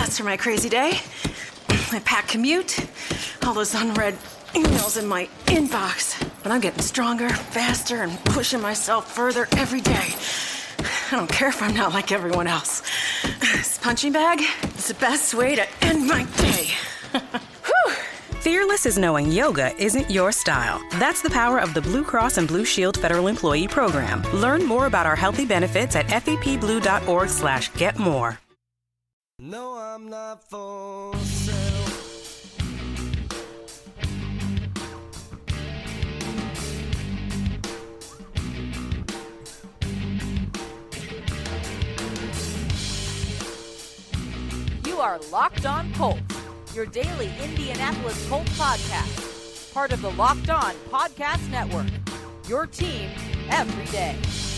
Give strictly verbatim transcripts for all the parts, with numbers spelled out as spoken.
That's for my crazy day. My packed commute, all those unread emails in my inbox. But I'm getting stronger, faster, and pushing myself further every day. I don't care if I'm not like everyone else. This punching bag is the best way to end my day. Whew. Fearless is knowing yoga isn't your style. That's the power of the Blue Cross and Blue Shield Federal Employee Program. Learn more about our healthy benefits at fepblue.org slash get more. No, I'm not for sale. You are Locked On Colts, your daily Indianapolis Colts podcast, part of the Locked On Podcast Network, your team every day.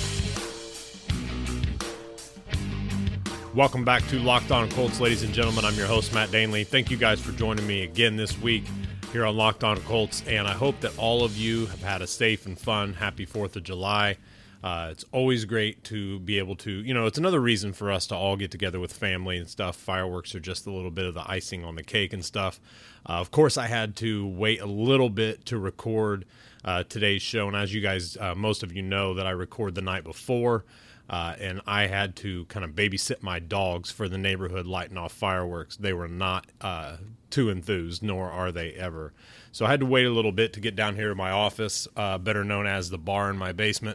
Welcome back to Locked On Colts, ladies and gentlemen. I'm your host, Matt Danley. Thank you guys for joining me again this week here on Locked On Colts, and I hope that all of you have had a safe and fun, happy fourth of July. Uh, it's always great to be able to, you know, it's another reason for us to all get together with family and stuff. Fireworks are just a little bit of the icing on the cake and stuff. Uh, of course, I had to wait a little bit to record uh, today's show, and as you guys, uh, most of you know, that I record the night before. Uh, and I had to kind of babysit my dogs for the neighborhood lighting off fireworks. They were not uh, too enthused, nor are they ever. So I had to wait a little bit to get down here to my office, uh, better known as the bar in my basement,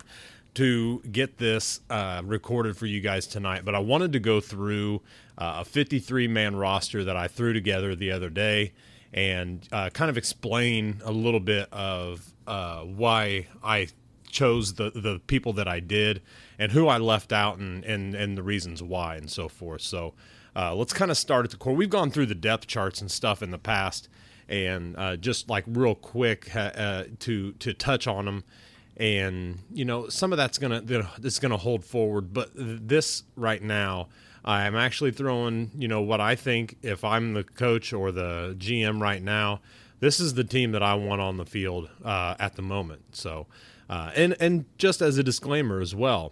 to get this uh, recorded for you guys tonight. But I wanted to go through uh, a fifty-three man roster that I threw together the other day and uh, kind of explain a little bit of uh, why I chose the the people that I did and who I left out and and, and the reasons why and so forth. So uh, let's kind of start at the core. We've gone through the depth charts and stuff in the past, and uh, just like real quick uh, to to touch on them. And you know, some of that's gonna that's gonna hold forward, but this right now, I'm actually throwing, you know, what I think, if I'm the coach or the G M right now, this is the team that I want on the field uh, at the moment. So. Uh, and, and just as a disclaimer as well,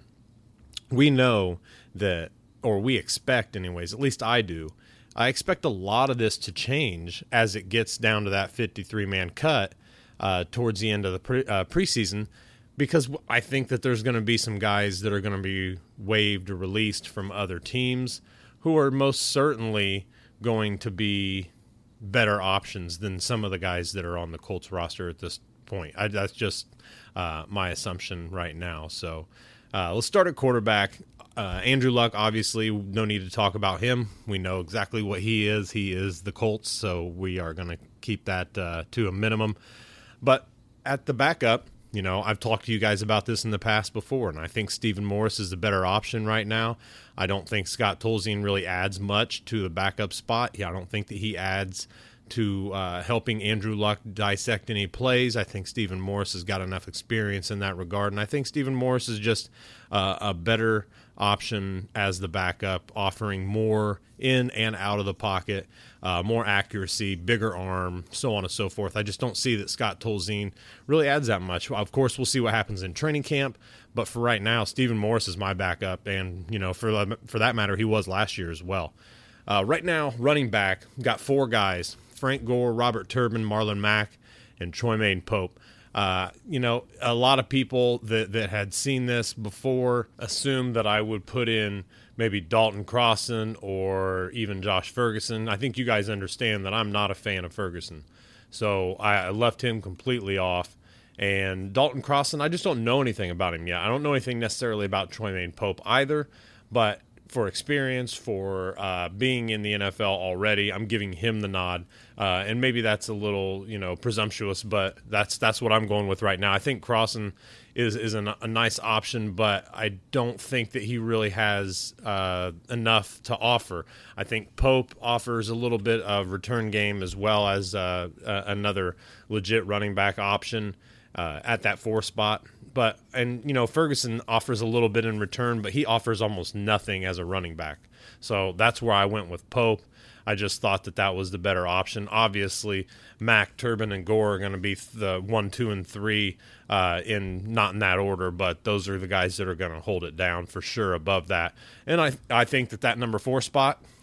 we know that, or we expect anyways, at least I do, I expect a lot of this to change as it gets down to that fifty-three man cut uh, towards the end of the pre, uh, preseason, because I think that there's going to be some guys that are going to be waived or released from other teams who are most certainly going to be better options than some of the guys that are on the Colts roster at this point. I, that's just uh, my assumption right now. So uh, let's start at quarterback. Uh, Andrew Luck, obviously, no need to talk about him. We know exactly what he is. He is the Colts, so we are going to keep that uh, to a minimum. But at the backup, you know, I've talked to you guys about this in the past before, and I think Stephen Morris is the better option right now. I don't think Scott Tolzien really adds much to the backup spot. Yeah, I don't think that he adds to uh, helping Andrew Luck dissect any plays. I think Stephen Morris has got enough experience in that regard, and I think Stephen Morris is just uh, a better option as the backup, offering more in and out of the pocket, uh, more accuracy, bigger arm, so on and so forth. I just don't see that Scott Tolzien really adds that much. Of course, we'll see what happens in training camp, but for right now, Stephen Morris is my backup, and you know, for for that matter, he was last year as well. Uh, right now, running back, got four guys: Frank Gore, Robert Turbin, Marlon Mack, and Troymaine Pope. Uh, you know, a lot of people that, that had seen this before assumed that I would put in maybe Dalton Crossan or even Josh Ferguson. I think you guys understand that I'm not a fan of Ferguson. So I left him completely off. And Dalton Crossan, I just don't know anything about him yet. I don't know anything necessarily about Troymaine Pope either, but for experience, for uh, being in the N F L already, I'm giving him the nod. Uh, and maybe that's a little, you know, presumptuous, but that's that's what I'm going with right now. I think Crossan is is a, a nice option, but I don't think that he really has uh, enough to offer. I think Pope offers a little bit of return game as well as uh, uh, another legit running back option uh, at that four spot. But, and, you know, Ferguson offers a little bit in return, but he offers almost nothing as a running back. So that's where I went with Pope. I just thought that that was the better option. Obviously, Mack, Turbin, and Gore are going to be the one, two, and three, uh, in not in that order, but those are the guys that are going to hold it down for sure above that. And I I think that that number four spot,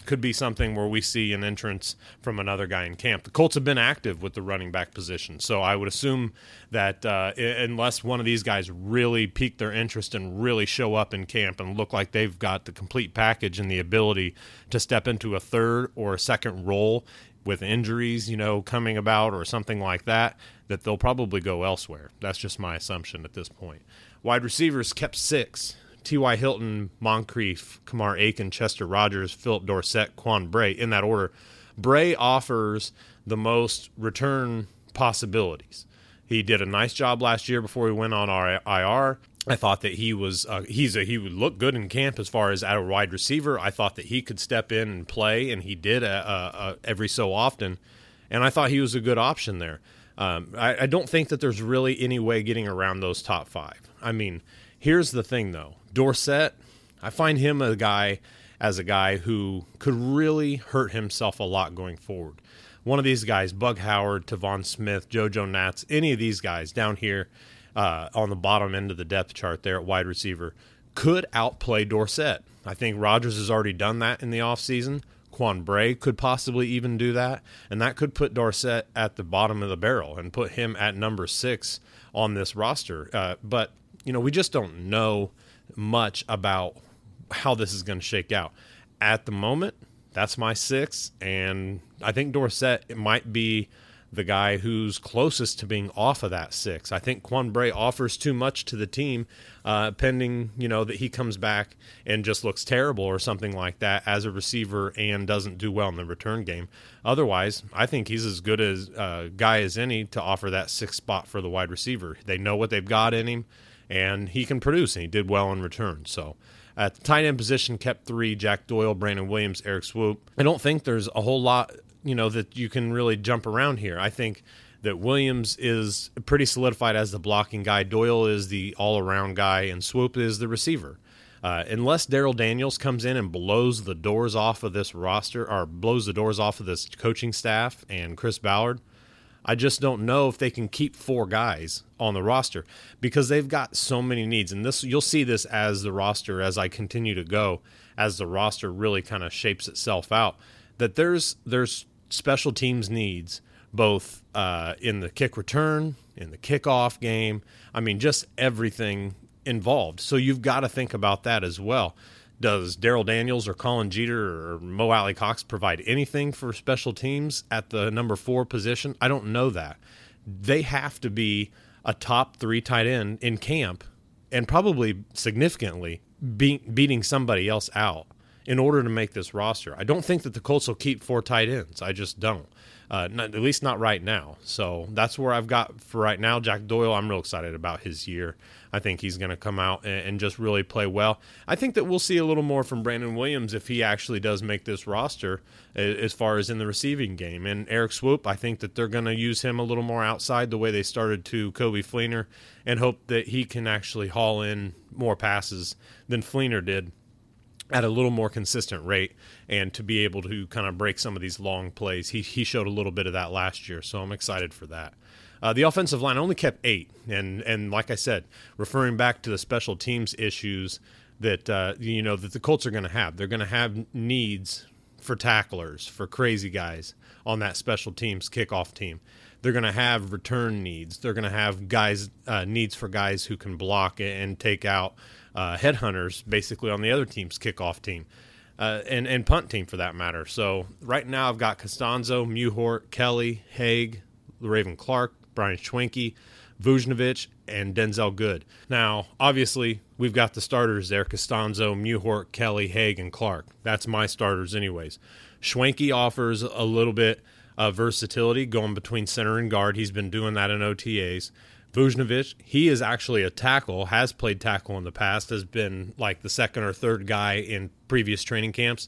could be something where we see an entrance from another guy in camp. The Colts have been active with the running back position, so I would assume that uh, unless one of these guys really pique their interest and really show up in camp and look like they've got the complete package and the ability to step into a third or a second role with injuries, you know, coming about or something like that, that they'll probably go elsewhere. That's just my assumption at this point. Wide receivers kept six. T Y. Hilton, Moncrief, Kamar Aiken, Chester Rogers, Philip Dorsett, Quan Bray, in that order. Bray offers the most return possibilities. He did a nice job last year before he went on our I R. I thought that he was uh, he's a, he would look good in camp as far as at a wide receiver. I thought that he could step in and play, and he did uh, uh, every so often. And I thought he was a good option there. Um, I, I don't think that there's really any way getting around those top five. I mean, here's the thing, though. Dorsett, I find him a guy as a guy who could really hurt himself a lot going forward. One of these guys, Bug Howard, Tavon Smith, JoJo Nats, any of these guys down here uh, on the bottom end of the depth chart there at wide receiver could outplay Dorsett. I think Rodgers has already done that in the offseason. Quan Bray could possibly even do that, and that could put Dorsett at the bottom of the barrel and put him at number six on this roster. Uh, but, you know, we just don't know much about how this is going to shake out. At the moment, that's my six, and I think Dorsett might be the guy who's closest to being off of that six. I think Quan Bray offers too much to the team, uh, pending, you know, that he comes back and just looks terrible or something like that as a receiver and doesn't do well in the return game. Otherwise, I think he's as good as a uh, guy as any to offer that sixth spot for the wide receiver. They know what they've got in him, and he can produce, and he did well in return. So at the tight end position, kept three: Jack Doyle, Brandon Williams, Eric Swoop. I don't think there's a whole lot, you know, that you can really jump around here. I think that Williams is pretty solidified as the blocking guy. Doyle is the all-around guy, and Swoop is the receiver. Uh, unless Daryl Daniels comes in and blows the doors off of this roster, or blows the doors off of this coaching staff and Chris Ballard, I just don't know if they can keep four guys on the roster because they've got so many needs. And this, you'll see this as the roster, as I continue to go, as the roster really kind of shapes itself out, that there's there's special teams needs, both uh, in the kick return, in the kickoff game. I mean, just everything involved. So you've got to think about that as well. Does Daryl Daniels or Colin Jeter or Mo Alley Cox provide anything for special teams at the number four position? I don't know that. They have to be a top three tight end in camp and probably significantly be- beating somebody else out in order to make this roster. I don't think that the Colts will keep four tight ends. I just don't. Uh, not, at least not right now. So that's where I've got for right now. Jack Doyle, I'm real excited about his year. I think he's going to come out and, and just really play well. I think that we'll see a little more from Brandon Williams if he actually does make this roster as far as in the receiving game. And Eric Swoop, I think that they're going to use him a little more outside the way they started to Kobe Fleener, and hope that he can actually haul in more passes than Fleener did at a little more consistent rate, and to be able to kind of break some of these long plays. He he showed a little bit of that last year, so I'm excited for that. Uh, the offensive line only kept eight, and and like I said, referring back to the special teams issues that uh, you know that the Colts are going to have. They're going to have needs for tacklers, for crazy guys on that special teams kickoff team. They're going to have return needs. They're going to have guys uh, needs for guys who can block and take out Uh, headhunters basically on the other team's kickoff team uh, and, and punt team for that matter. So right now I've got Costanzo, Muhort, Kelly, Haig, Raven Clark, Brian Schwenke, Vujnovic, and Denzel Good. Now, obviously, we've got the starters there, Costanzo, Muhort, Kelly, Haig, and Clark. That's my starters anyways. Schwenke offers a little bit of versatility going between center and guard. He's been doing that in O T As. Vujnovic, he is actually a tackle, has played tackle in the past, has been like the second or third guy in previous training camps,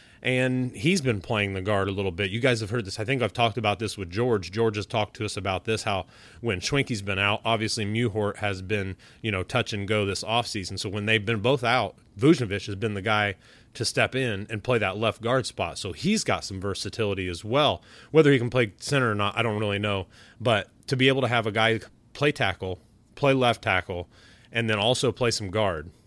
and he's been playing the guard a little bit. You guys have heard this. I think I've talked about this with George. George has talked to us about this, how when Schwenke's been out, obviously Muhort has been, you know, touch and go this offseason. So when they've been both out, Vujnovic has been the guy to step in and play that left guard spot. So he's got some versatility as well. Whether he can play center or not, I don't really know. But to be able to have a guy play tackle, play left tackle, and then also play some guard.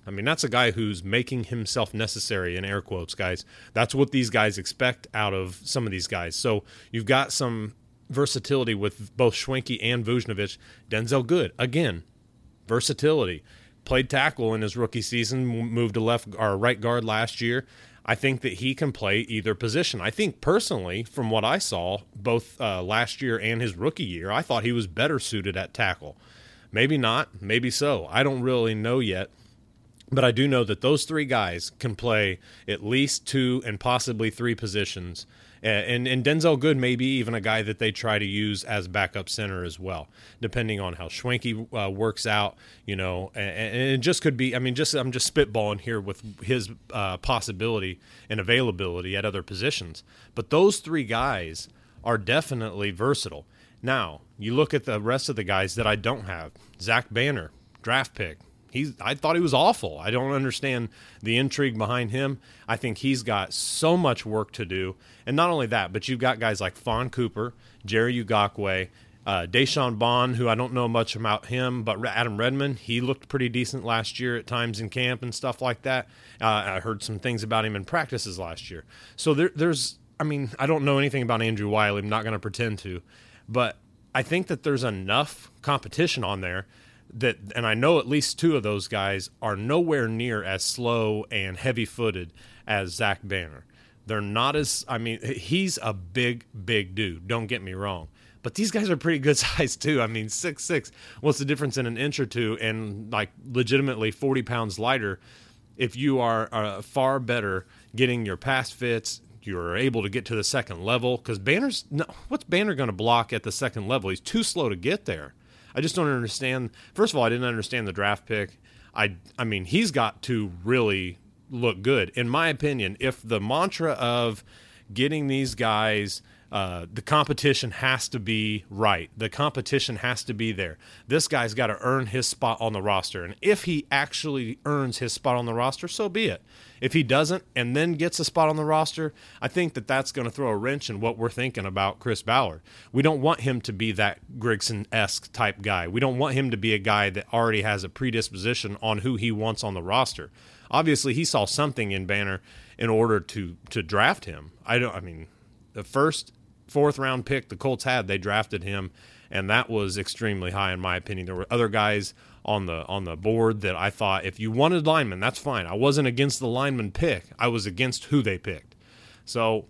I mean, that's a guy who's making himself necessary, in air quotes, guys. That's what these guys expect out of some of these guys. So you've got some versatility with both Schwenke and Vujnovic. Denzel Good, again, versatility. Played tackle in his rookie season, moved to left or right guard last year. I think that he can play either position. I think personally, from what I saw, both uh, last year and his rookie year, I thought he was better suited at tackle. Maybe not, maybe so. I don't really know yet. But I do know that those three guys can play at least two and possibly three positions. And, and Denzel Good may be even a guy that they try to use as backup center as well, depending on how Schwenke uh, works out, you know. And, and it just could be, I mean, just I'm just spitballing here with his uh, possibility and availability at other positions. But those three guys are definitely versatile. Now, you look at the rest of the guys that I don't have. Zach Banner, draft pick. He's, I thought he was awful. I don't understand the intrigue behind him. I think he's got so much work to do. And not only that, but you've got guys like Fawn Cooper, Jerry Ugakwe, uh, Deshaun Bond, who I don't know much about him, but Adam Redmond, he looked pretty decent last year at times in camp and stuff like that. Uh, I heard some things about him in practices last year. So there, there's, I mean, I don't know anything about Andrew Wiley. I'm not going to pretend to. But I think that there's enough competition on there that, and I know at least two of those guys are nowhere near as slow and heavy-footed as Zach Banner. They're not as, I mean, he's a big, big dude. Don't get me wrong. But these guys are pretty good size, too. I mean, six six, what's the difference in an inch or two and, like, legitimately forty pounds lighter if you are uh, far better getting your pass fits, you're able to get to the second level? Because Banner's, no, what's Banner going to block at the second level? He's too slow to get there. I just don't understand. First of all, I didn't understand the draft pick. I, I mean, he's got to really look good. In my opinion, if the mantra of getting these guys, uh, the competition has to be right. The competition has to be there. This guy's got to earn his spot on the roster. And if he actually earns his spot on the roster, so be it. If he doesn't and then gets a spot on the roster, I think that that's going to throw a wrench in what we're thinking about Chris Ballard. We don't want him to be that Grigson-esque type guy. We don't want him to be a guy that already has a predisposition on who he wants on the roster. Obviously, he saw something in Banner in order to to draft him. I don't. I mean, the first fourth round pick the Colts had, they drafted him, and that was extremely high in my opinion. There were other guys on the on the board that I thought, if you wanted linemen, that's fine. I wasn't against the lineman pick. I was against who they picked. So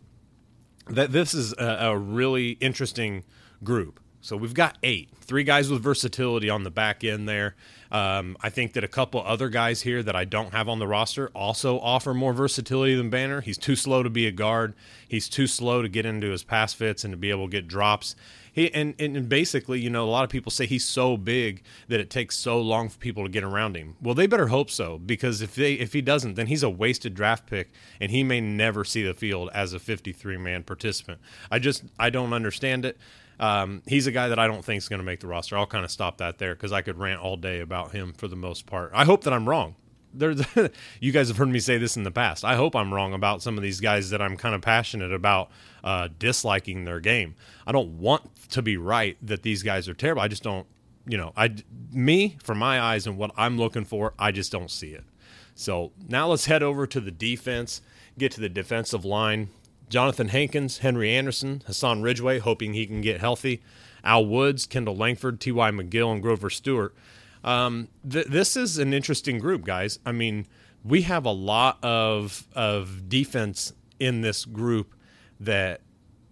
that this is a, a really interesting group. So we've got eight, three guys with versatility on the back end there. Um, I think that a couple other guys here that I don't have on the roster also offer more versatility than Banner. He's too slow to be a guard. He's too slow to get into his pass fits and to be able to get drops. He and, and basically, you know, a lot of people say he's so big that it takes so long for people to get around him. Well, they better hope so, because if they if he doesn't, then he's a wasted draft pick, and he may never see the field as a fifty-three man participant. I just I don't understand it. Um, he's a guy that I don't think is going to make the roster. I'll kind of stop that there because I could rant all day about him for the most part. I hope that I'm wrong. There's, you guys have heard me say this in the past. I hope I'm wrong about some of these guys that I'm kind of passionate about uh, disliking their game. I don't want to be right that these guys are terrible. I just don't, you know, I, me, from my eyes and what I'm looking for, I just don't see it. So now let's head over to the defense, get to the defensive line. Jonathan Hankins, Henry Anderson, Hassan Ridgeway, hoping he can get healthy. Al Woods, Kendall Langford, T Y. McGill, and Grover Stewart. Um, th- this is an interesting group, guys. I mean, we have a lot of of defense in this group, that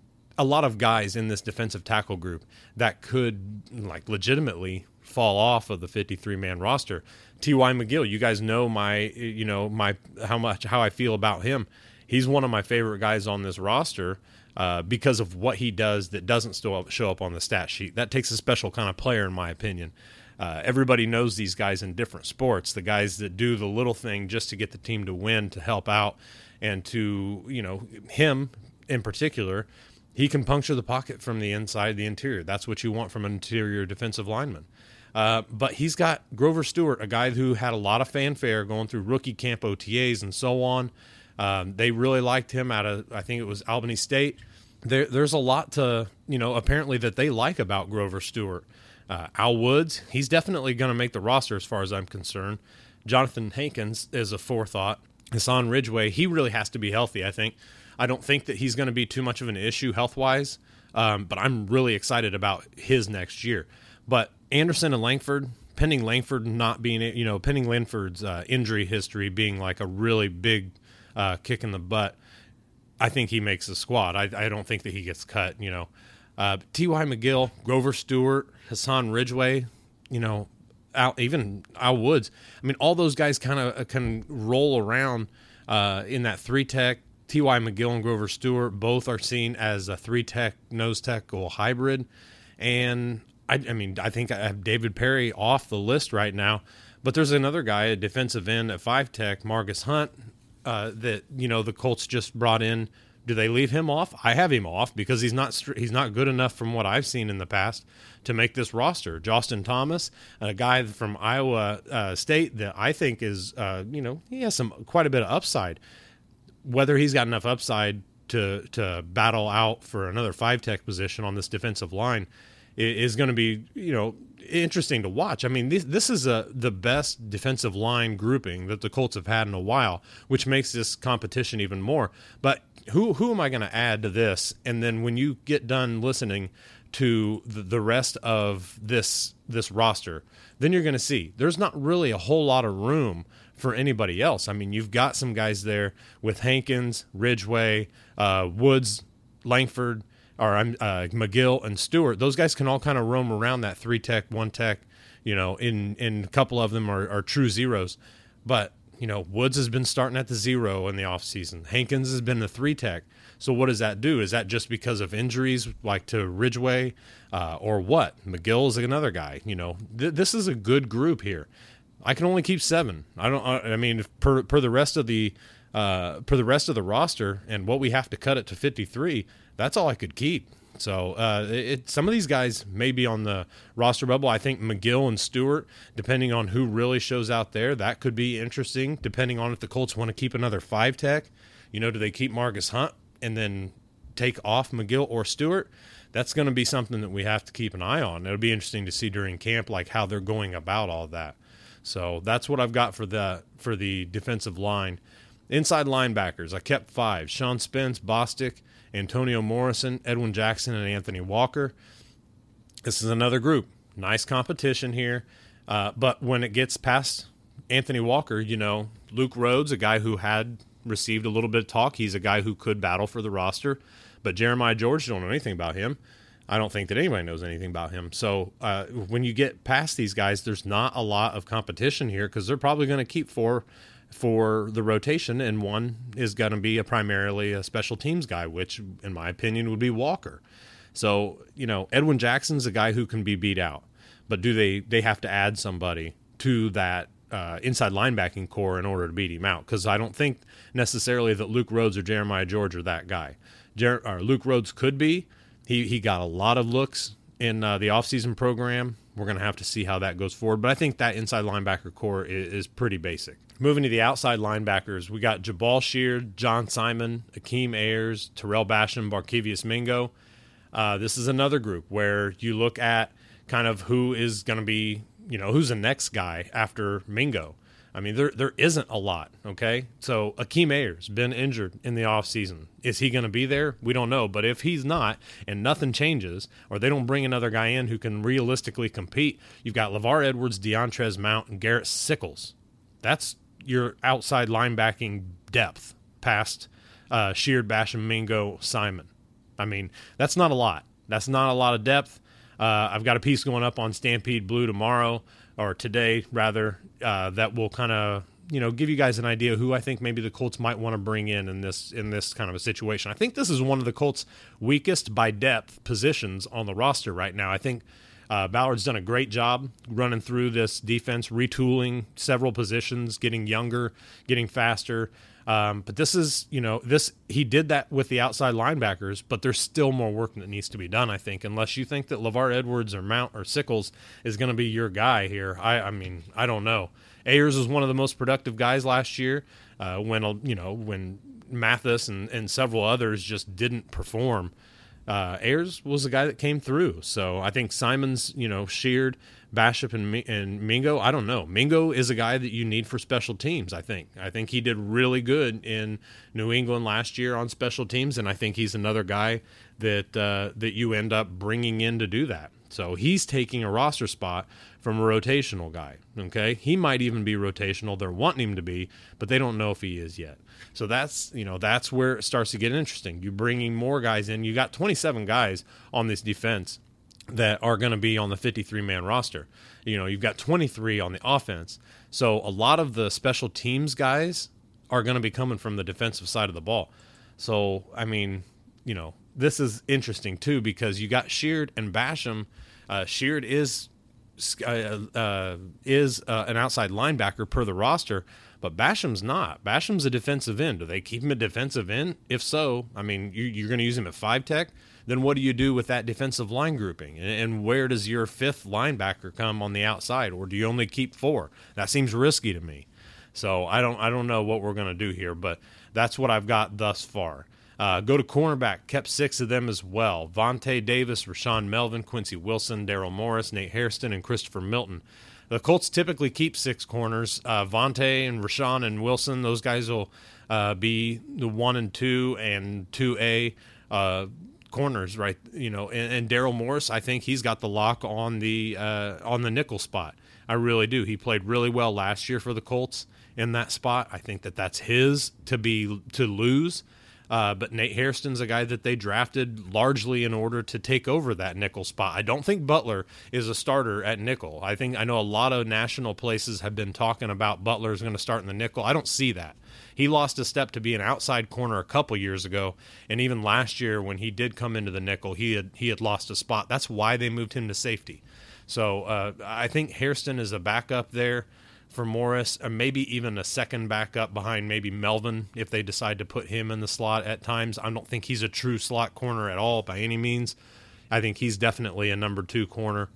a lot of guys in this defensive tackle group that could, like, legitimately fall off of the fifty-three man roster. T Y. McGill, you guys know my, you know, my how much how I feel about him. He's one of my favorite guys on this roster uh, because of what he does that doesn't still show up on the stat sheet. That takes a special kind of player, in my opinion. Uh, everybody knows these guys in different sports, the guys that do the little thing just to get the team to win, to help out, and to, you know, him in particular, he can puncture the pocket from the inside, the interior. That's what you want from an interior defensive lineman. Uh, but he's got Grover Stewart, a guy who had a lot of fanfare going through rookie camp O T As and so on. Um, they really liked him out of, I think it was Albany State. There, there's a lot to, you know, apparently that they like about Grover Stewart. Uh, Al Woods, he's definitely going to make the roster as far as I'm concerned. Jonathan Hankins is a forethought. Hassan Ridgeway, he really has to be healthy, I think. I don't think that he's going to be too much of an issue health-wise, um, but I'm really excited about his next year. But Anderson and Langford, pending Langford not being, you know, pending Langford's uh, injury history being like a really big uh, kick in the butt, I think he makes the squad. I, I don't think that he gets cut, you know. Uh, T Y. McGill, Grover Stewart, Hassan Ridgeway, you know, Al, even Al Woods. I mean, all those guys kind of can roll around uh, in that three-tech. T Y. McGill and Grover Stewart both are seen as a three-tech, nose-tackle hybrid. And, I, I mean, I think I have David Perry off the list right now. But there's another guy, a defensive end at five-tech, Margus Hunt, uh, that, you know, the Colts just brought in. Do they leave him off? I have him off because he's not he's not good enough from what I've seen in the past to make this roster. Justin Thomas, a guy from Iowa uh, State that I think is, uh, you know, he has some quite a bit of upside. Whether he's got enough upside to to battle out for another five-tech position on this defensive line is going to be, you know, interesting to watch. I mean, this, this is a, the best defensive line grouping that the Colts have had in a while, which makes this competition even more. But who who am I going to add to this? And then when you get done listening to the, the rest of this this roster, then you're going to see there's not really a whole lot of room for anybody else. I mean, you've got some guys there with Hankins, Ridgeway, uh, Woods, Langford, or uh, McGill and Stewart. Those guys can all kind of roam around that three-tech, one-tech, you know, in, in a couple of them are, are true zeros. But, you know, Woods has been starting at the zero in the offseason. Hankins has been the three-tech. So what does that do? Is that just because of injuries like to Ridgeway uh, or what? McGill is another guy. You know, th- this is a good group here. I can only keep seven. I don't. I mean, per per the rest of the uh, per the rest of the roster and what we have to cut it to fifty-three. That's all I could keep. So uh, it, some of these guys may be on the roster bubble. I think McGill and Stewart, depending on who really shows out there, that could be interesting. Depending on if the Colts want to keep another five tech, you know, do they keep Margus Hunt and then take off McGill or Stewart? That's going to be something that we have to keep an eye on. It'll be interesting to see during camp, like how they're going about all that. So that's what I've got for the for the defensive line. Inside linebackers, I kept five: Sean Spence, Bostic, Antonio Morrison, Edwin Jackson, and Anthony Walker. This is another group. Nice competition here. Uh, but when it gets past Anthony Walker, you know, Luke Rhodes, a guy who had received a little bit of talk. He's a guy who could battle for the roster. But Jeremiah George, don't know anything about him. I don't think that anybody knows anything about him. So uh, when you get past these guys, there's not a lot of competition here because they're probably going to keep four for the rotation, and one is going to be a primarily a special teams guy, which, in my opinion, would be Walker. So, you know, Edwin Jackson's a guy who can be beat out. But do they, they have to add somebody to that uh, inside linebacking core in order to beat him out? Because I don't think necessarily that Luke Rhodes or Jeremiah George are that guy. Jer- or Luke Rhodes could be. He he got a lot of looks in uh, the offseason program. We're going to have to see how that goes forward. But I think that inside linebacker core is, is pretty basic. Moving to the outside linebackers, we got Jabal Sheard, John Simon, Akeem Ayers, Terrell Basham, Barkevius Mingo. Uh, this is another group where you look at kind of who is going to be, you know, who's the next guy after Mingo. I mean, there there isn't a lot, okay? So Akeem Ayers been injured in the offseason. Is he going to be there? We don't know. But if he's not and nothing changes or they don't bring another guy in who can realistically compete, you've got LeVar Edwards, DeAndrez Mount, and Garrett Sickles. That's your outside linebacking depth past uh, Sheard, Basham, Mingo, Simon. I mean, that's not a lot. That's not a lot of depth. Uh, I've got a piece going up on Stampede Blue tomorrow, or today rather, uh, that will kind of, you know, give you guys an idea who I think maybe the Colts might want to bring in in this in this kind of a situation. I think this is one of the Colts' weakest by depth positions on the roster right now. I think uh, Ballard's done a great job running through this defense, retooling several positions, getting younger, getting faster. Um, but this is, you know, this he did that with the outside linebackers, but there's still more work that needs to be done, I think, unless you think that LeVar Edwards or Mount or Sickles is going to be your guy here. I, I mean, I don't know. Ayers was one of the most productive guys last year uh, when, you know, when Mathis and, and several others just didn't perform. uh, Ayers was the guy that came through. So I think Simons, you know, Sheard, Bishop, and, and Mingo, I don't know. Mingo is a guy that you need for special teams, I think. I think he did really good in New England last year on special teams, and I think he's another guy that uh, that you end up bringing in to do that. So he's taking a roster spot from a rotational guy, okay? He might even be rotational. They're wanting him to be, but they don't know if he is yet. So that's, you know, that's where it starts to get interesting. You're bringing more guys in. You got twenty-seven guys on this defense that are going to be on the fifty-three man roster. You know, you've got twenty-three on the offense. So a lot of the special teams guys are going to be coming from the defensive side of the ball. So, I mean, you know, this is interesting too because you got Sheard and Basham. Uh, Sheard is uh, uh, is uh, an outside linebacker per the roster, but Basham's not. Basham's a defensive end. Do they keep him a defensive end? If so, I mean, you, you're going to use him at five tech. Then what do you do with that defensive line grouping? And, and where does your fifth linebacker come on the outside, or do you only keep four? That seems risky to me. So I don't I don't know what we're going to do here, but that's what I've got thus far. Uh, go to cornerback, kept six of them as well. Vontae Davis, Rashawn Melvin, Quincy Wilson, Daryl Morris, Nate Hairston, and Christopher Milton. The Colts typically keep six corners. Uh, Vontae and Rashawn and Wilson, those guys will uh, be the one and two and two A uh, corners, right? You know, and, and Daryl Morris, I think he's got the lock on the uh, on the nickel spot. I really do. He played really well last year for the Colts in that spot. I think that that's his to be to lose. Uh, but Nate Hairston's a guy that they drafted largely in order to take over that nickel spot. I don't think Butler is a starter at nickel. I think I know a lot of national places have been talking about Butler is going to start in the nickel. I don't see that. He lost a step to be an outside corner a couple years ago, and even last year when he did come into the nickel, he had he had lost a spot. That's why they moved him to safety. So uh, I think Hairston is a backup there for Morris, or maybe even a second backup behind maybe Melvin if they decide to put him in the slot at times. I don't think he's a true slot corner at all by any means. I think he's definitely a number two corner.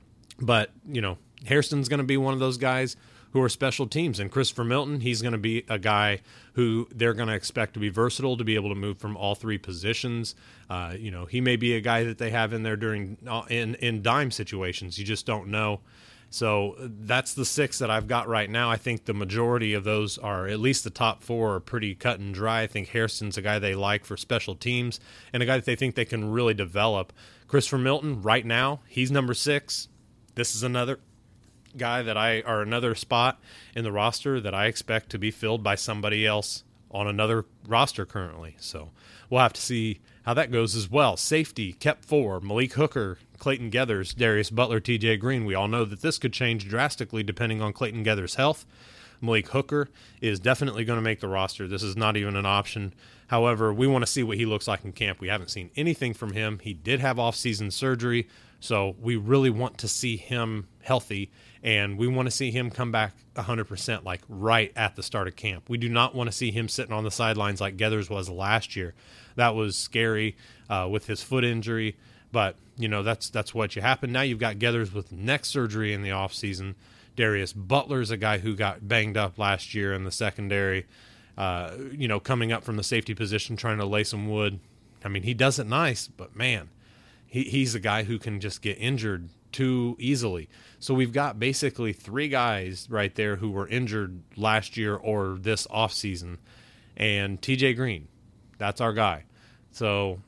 But, you know, Hairston's going to be one of those guys who are special teams. And Christopher Milton, he's going to be a guy who they're going to expect to be versatile, to be able to move from all three positions. Uh, you know, he may be a guy that they have in there during in, in dime situations. You just don't know. So that's the six that I've got right now. I think the majority of those are, at least the top four, are pretty cut and dry. I think Hairston's a guy they like for special teams and a guy that they think they can really develop. Christopher Milton, right now, he's number six. This is another guy that I, or another spot in the roster that I expect to be filled by somebody else on another roster currently. So we'll have to see how that goes as well. Safety, kept four. Malik Hooker, Clayton Geathers, Darius Butler, T J Green. We all know that this could change drastically depending on Clayton Geathers' health. Malik Hooker is definitely going to make the roster. This is not even an option. However, we want to see what he looks like in camp. We haven't seen anything from him. He did have off-season surgery, so we really want to see him healthy, and we want to see him come back one hundred percent, like right at the start of camp. We do not want to see him sitting on the sidelines like Geathers was last year. That was scary uh, with his foot injury, but, you know, that's that's what you happen. Now you've got Geathers with neck surgery in the offseason. Darius Butler's a guy who got banged up last year in the secondary, uh, you know, coming up from the safety position, trying to lay some wood. I mean, he does it nice, but, man, he, he's a guy who can just get injured too easily. So we've got basically three guys right there who were injured last year or this offseason, and T J Green, that's our guy. So,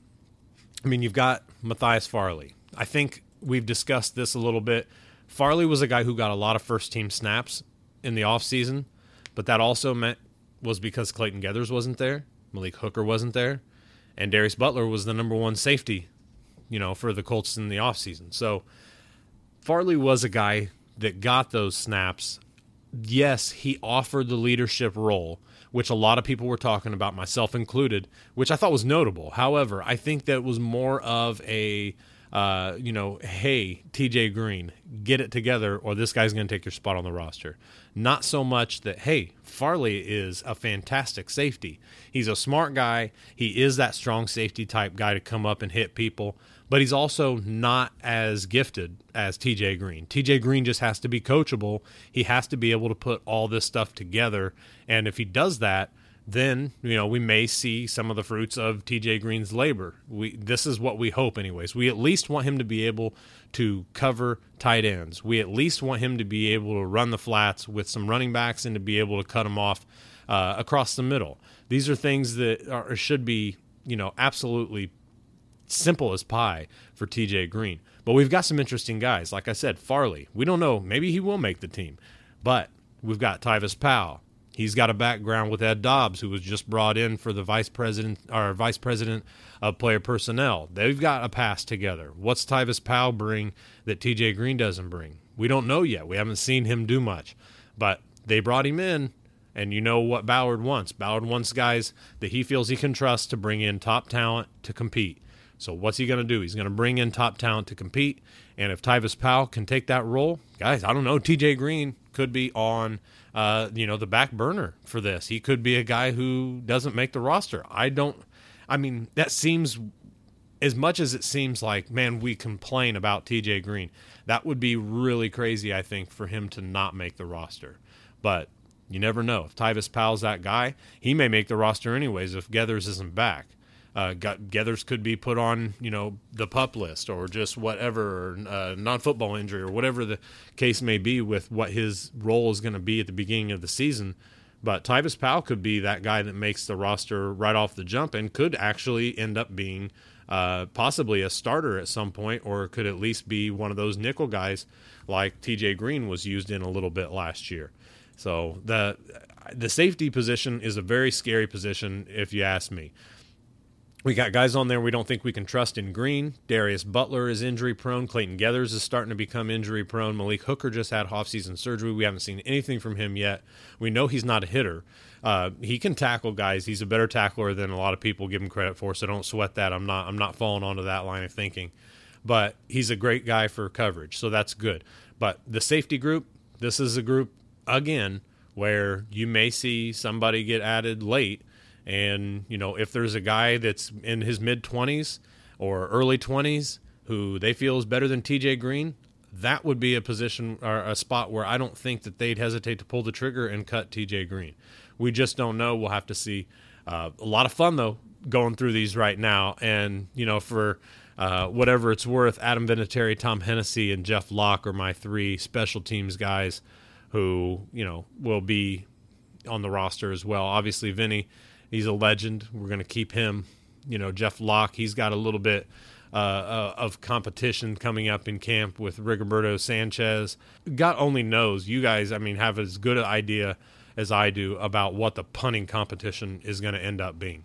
I mean, you've got Matthias Farley. I think we've discussed this a little bit. Farley was a guy who got a lot of first-team snaps in the offseason, but that also meant was because Clayton Geathers wasn't there, Malik Hooker wasn't there, and Darius Butler was the number one safety, you know, for the Colts in the offseason. So Farley was a guy that got those snaps. Yes, he offered the leadership role, which a lot of people were talking about, myself included, which I thought was notable. However, I think that was more of a, uh, you know, hey, T J Green, get it together or this guy's going to take your spot on the roster. Not so much that, hey, Farley is a fantastic safety. He's a smart guy. He is that strong safety type guy to come up and hit people, but he's also not as gifted as T J Green. T J Green just has to be coachable. He has to be able to put all this stuff together, and if he does that, then, you know, we may see some of the fruits of T J Green's labor. We This is what we hope anyways. We at least want him to be able to cover tight ends. We at least want him to be able to run the flats with some running backs and to be able to cut them off uh, across the middle. These are things that are, should be, you know, absolutely simple as pie for T J Green. But we've got some interesting guys. Like I said, Farley, we don't know. Maybe he will make the team. But we've got Tyvis Powell. He's got a background with Ed Dobbs, who was just brought in for the vice president or vice president of player personnel. They've got a pass together. What's Tyvis Powell bring that T J Green doesn't bring? We don't know yet. We haven't seen him do much. But they brought him in, and you know what Ballard wants. Ballard wants guys that he feels he can trust to bring in top talent to compete. So what's he going to do? He's going to bring in top talent to compete. And if Tyvis Powell can take that role, guys, I don't know, T J Green could be on uh, you know, the back burner for this. He could be a guy who doesn't make the roster. I don't – I mean, that seems – as much as it seems like, man, we complain about T J Green, that would be really crazy, I think, for him to not make the roster. But you never know. If Tyvis Powell's that guy, he may make the roster anyways if Geathers isn't back. Uh, Geathers could be put on, you know, the PUP list or just whatever, or uh, non-football injury or whatever the case may be with what his role is going to be at the beginning of the season. But Tyvis Powell could be that guy that makes the roster right off the jump and could actually end up being uh, possibly a starter at some point, or could at least be one of those nickel guys like T J Green was used in a little bit last year. So the the safety position is a very scary position if you ask me. We got guys on there we don't think we can trust in Green. Darius Butler is injury-prone. Clayton Geathers is starting to become injury-prone. Malik Hooker just had off-season surgery. We haven't seen anything from him yet. We know he's not a hitter. Uh, he can tackle guys. He's a better tackler than a lot of people give him credit for, so don't sweat that. I'm not I'm not falling onto that line of thinking. But he's a great guy for coverage, so that's good. But the safety group, this is a group, again, where you may see somebody get added late. And, you know, if there's a guy that's in his mid-twenties or early twenties who they feel is better than T J Green, that would be a position or a spot where I don't think that they'd hesitate to pull the trigger and cut T J Green. We just don't know. We'll have to see. Uh, a lot of fun, though, going through these right now. And, you know, for uh, whatever it's worth, Adam Vinatieri, Tom Hennessy, and Jeff Locke are my three special teams guys who, you know, will be on the roster as well. Obviously, Vinny, he's a legend. We're going to keep him. You know, Jeff Locke, he's got a little bit uh, uh, of competition coming up in camp with Rigoberto Sanchez. God only knows. You guys, I mean, have as good an idea as I do about what the punting competition is going to end up being.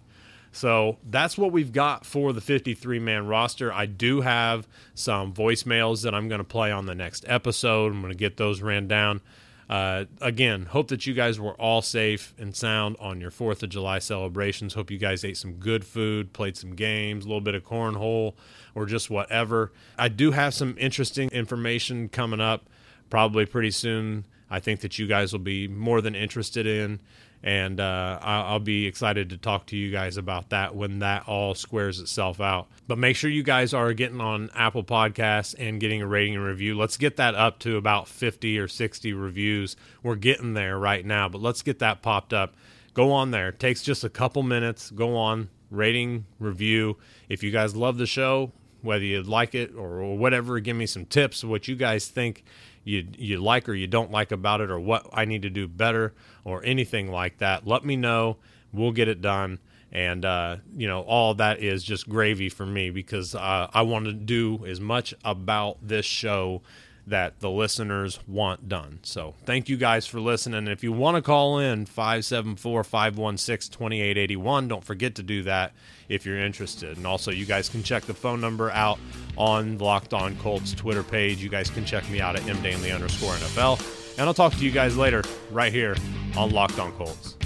So that's what we've got for the fifty-three man roster. I do have some voicemails that I'm going to play on the next episode. I'm going to get those ran down. Uh, again, hope that you guys were all safe and sound on your fourth of July celebrations. Hope you guys ate some good food, played some games, a little bit of cornhole, or just whatever. I do have some interesting information coming up probably pretty soon. I think that you guys will be more than interested in, and uh, I'll be excited to talk to you guys about that when that all squares itself out. But make sure you guys are getting on Apple Podcasts and getting a rating and review. Let's get that up to about fifty or sixty reviews. We're getting there right now, but let's get that popped up. Go on there. It takes just a couple minutes. Go on, rating, review. If you guys love the show, whether you like it or whatever, give me some tips of what you guys think you you like or you don't like about it, or what I need to do better, or anything like that. Let me know. We'll get it done. And, uh, you know, all of that is just gravy for me, because uh, I want to do as much about this show that the listeners want done. So thank you guys for listening. If you want to call in, five seven four, five one six, two eight eight one, don't forget to do that if you're interested. And also, you guys can check the phone number out on Locked On Colts Twitter page. You guys can check me out at mdanley underscore NFL. And I'll talk to you guys later right here on Locked On Colts.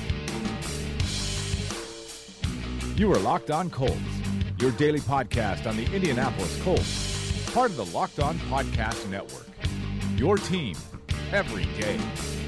You are Locked On Colts, your daily podcast on the Indianapolis Colts, part of the Locked On Podcast Network. Your team every day.